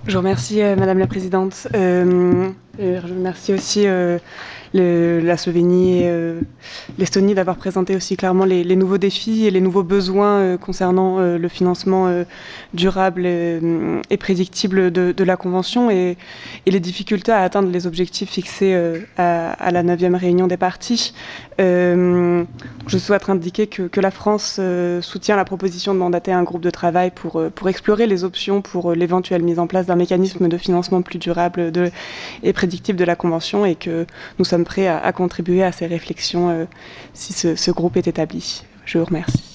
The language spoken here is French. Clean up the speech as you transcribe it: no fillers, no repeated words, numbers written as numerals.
Je vous remercie, Madame la Présidente. Je remercie aussi la Slovénie et l'Estonie d'avoir présenté aussi clairement les nouveaux défis et les nouveaux besoins concernant le financement durable et prédictible de la Convention et les difficultés à atteindre les objectifs fixés à la 9e réunion des parties. Je souhaite indiquer que la France soutient la proposition de mandater un groupe de travail pour explorer les options pour l'éventuelle mise en place d'un mécanisme de financement plus durable et prédictible de la Convention et que nous sommes prêts à contribuer à ces réflexions si ce groupe est établi. Je vous remercie.